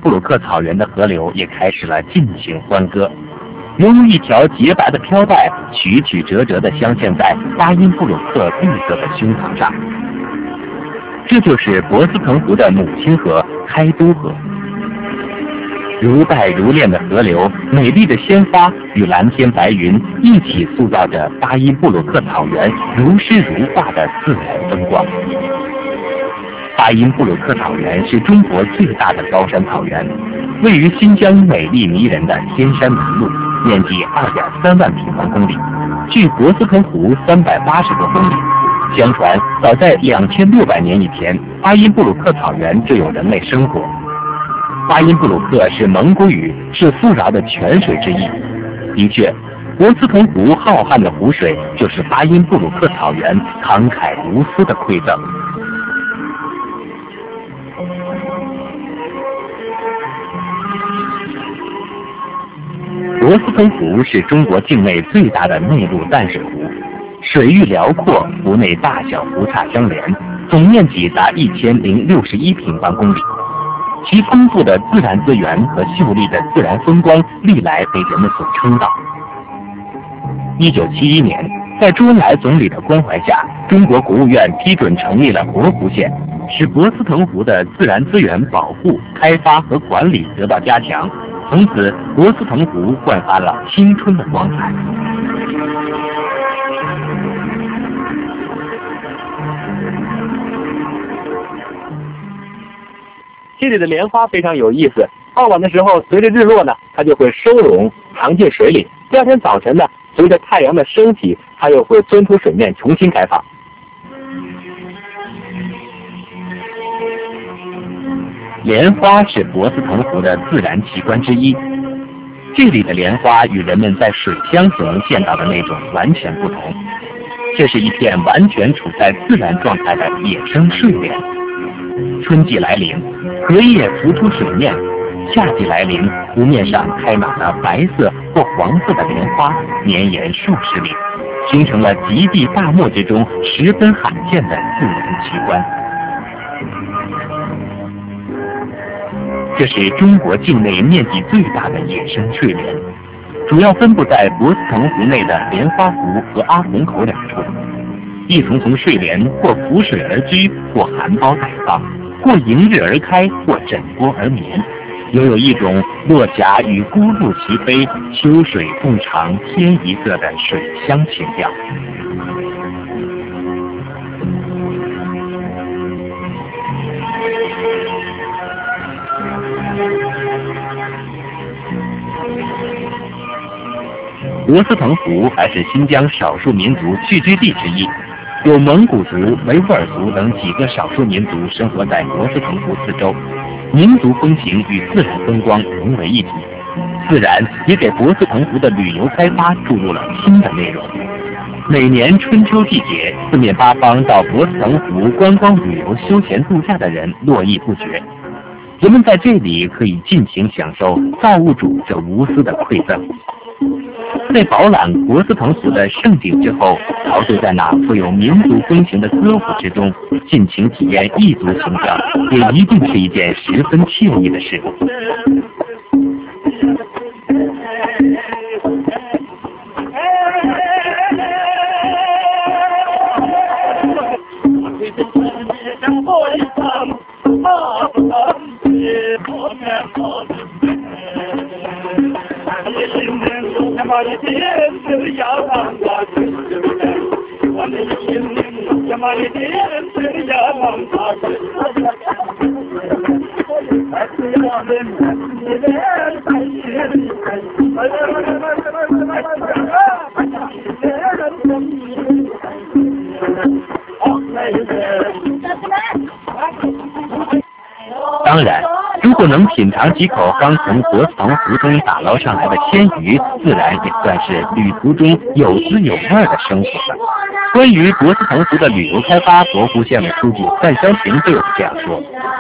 布鲁克草原的河流也开始了尽情欢歌，犹如一条洁白的飘带，曲曲折折地镶嵌在巴音布鲁克绿色的胸膛上。这就是博斯腾湖的母亲河开都河。如带如练的河流，美丽的鲜花与蓝天白云一起塑造着巴音布鲁克草原如诗如画的自然风光。巴音布鲁克草原是中国最大的高山草原，位于新疆美丽迷人的天山南麓，面积2.3万平方公里，距博斯腾湖380多公里。相传，早在2600年以前，巴音布鲁克草原就有人类生活。巴音布鲁克是蒙古语，是富饶的泉水之意。的确，博斯腾湖浩瀚的湖水就是巴音布鲁克草原慷慨无私的馈赠。博斯腾湖是中国境内最大的内陆淡水湖，水域辽阔，湖内大小湖岔相连，总面积达1061平方公里。其丰富的自然资源和秀丽的自然风光，历来被人们所称道。1971年，在周恩来总理的关怀下，中国国务院批准成立了博湖县，使博斯腾湖的自然资源保护、开发和管理得到加强。从此，博斯腾湖焕发了青春的光彩。 这里的莲花非常有意思，傍晚的时候，随着日落呢，它就会收拢藏进水里。第二天早晨呢，随着太阳的升起，它又会钻出水面，重新开放。 莲花是博斯腾湖的自然奇观之一，这里的莲花与人们在水乡所能见到的那种完全不同。这是一片完全处在自然状态的野生睡莲。春季来临，荷叶浮出水面；夏季来临，湖面上开满了白色或黄色的莲花，绵延数十里，形成了极地大漠之中十分罕见的自然奇观。这是中国境内面积最大的野生睡莲，主要分布在博斯腾湖内的莲花湖和阿洪口两处。一丛丛睡莲或浮水而居，或含苞待放，或迎日而开，或枕波而眠，犹有一种落霞与孤鹭齐飞，秋水共长天一色的水乡情调。博斯腾湖还是新疆少数民族聚居地之一，有蒙古族、维吾尔族等几个少数民族生活在博斯腾湖四周，民族风情与自然风光融为一体，自然也给博斯腾湖的旅游开发注入了新的内容。每年春秋季节，四面八方到博斯腾湖观光旅游、休闲度假的人络绎不绝。人们在这里可以尽情享受造物主这无私的馈赠。在饱览博斯腾湖的盛景之后，陶醉在那富有民族风情的歌舞之中，尽情体验异族情调，也一定是一件十分惬意的事。当然，如果能品尝几口刚从博斯腾湖中打捞上来的鲜鱼，自然也算是旅途中有滋有味的生活了。关于博斯腾湖的旅游开发，博湖县委书记范湘平对我们这样说：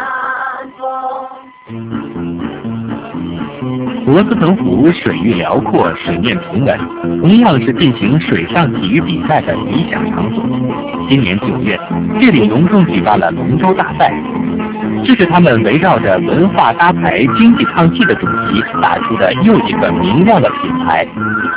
博斯腾湖水域辽阔，水面平稳，同样是进行水上体育比赛的理想场所。今年9月，这里隆重举办了龙舟大赛。 这是他们围绕着文化搭牌、经济抗击的主题打出的又一个明亮的品牌。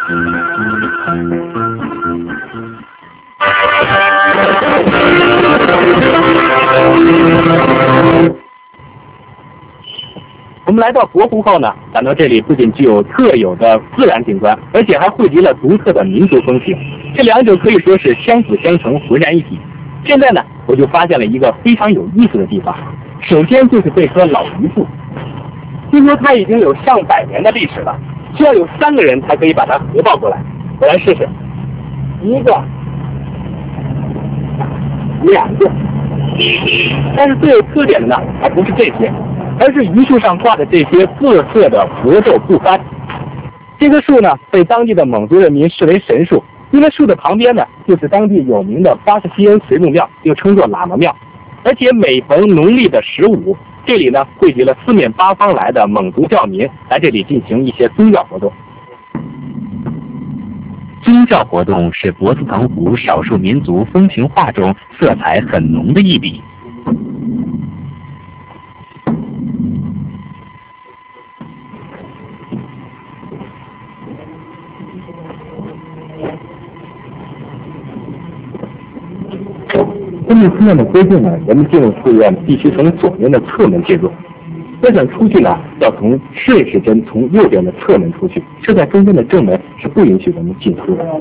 我们来到博湖后呢，感到这里不仅具有特有的自然景观，而且还汇集了独特的民族风情，这两者可以说是相辅相成，浑然一体。现在呢，我就发现了一个非常有意思的地方，首先就是这棵老榆树，听说它已经有上百年的历史了，需要有3个人才可以把它合抱过来。我来试试，1个、2个，但是最有特点的呢，还不是这些，而是榆树上挂的这些各色的佛咒布幡。这棵树呢，被当地的蒙族人民视为神树，因为树的旁边呢，就是当地有名的巴克西恩随木庙，又称作喇嘛庙。而且每逢农历的15，这里呢汇集了4面8方来的蒙族教民来这里进行一些宗教活动。 宗教活动是博斯腾湖少数民族风情画中色彩很浓的一笔。 根据寺院的规定呢，人们进入寺院必须从左边的侧门进入，要想出去呢，要从顺时针从右边的侧门出去，设在中间的正门是不允许人们进出的。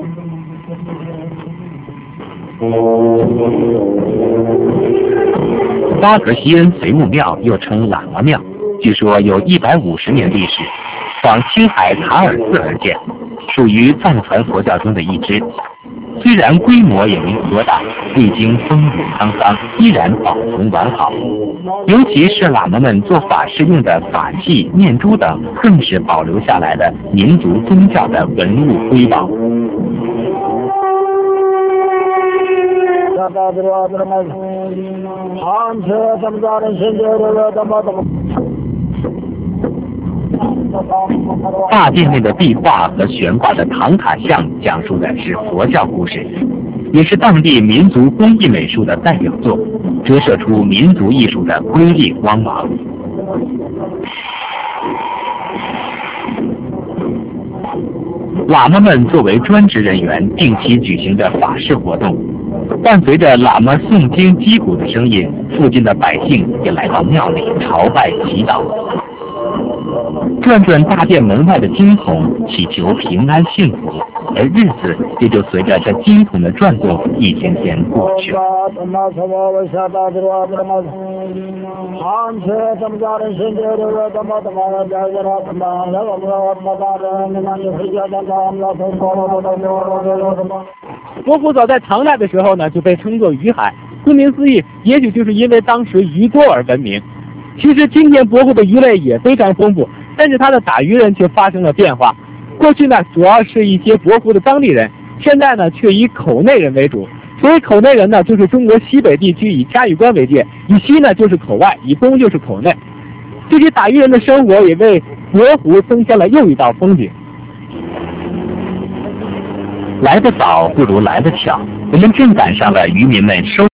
巴格西恩随木庙又称喇嘛庙，据说有150年历史，仿青海塔尔寺而建，属于藏传佛教中的一支。虽然规模也没有多大，历经风雨沧桑，依然保存完好。尤其是喇嘛们做法事用的法器、念珠等，更是保留下来的民族宗教的文物瑰宝。大殿内的壁画和悬挂的唐卡像讲述的是佛教故事，也是当地民族工艺美术的代表作，折射出民族艺术的瑰丽光芒。喇嘛们作为专职人员定期举行的法事活动，伴随着喇嘛诵经击鼓的声音，附近的百姓也来到庙里朝拜祈祷。转转大殿门外的经筒，祈求平安幸福，而日子也就随着这经筒的转动一天天过去了。 博湖早在唐代的时候呢，就被称作鱼海，顾名思义，也许就是因为当时鱼多而闻名。其实今天博湖的鱼类也非常丰富，但是它的打鱼人却发生了变化。过去呢，主要是一些博湖的当地人，现在呢，却以口内人为主。所谓口内人呢，就是中国西北地区以嘉峪关为界，以西呢就是口外，以东就是口内。这些打鱼人的生活也为博湖增添了又一道风景。 来得早不如来得巧，我们正赶上了渔民们收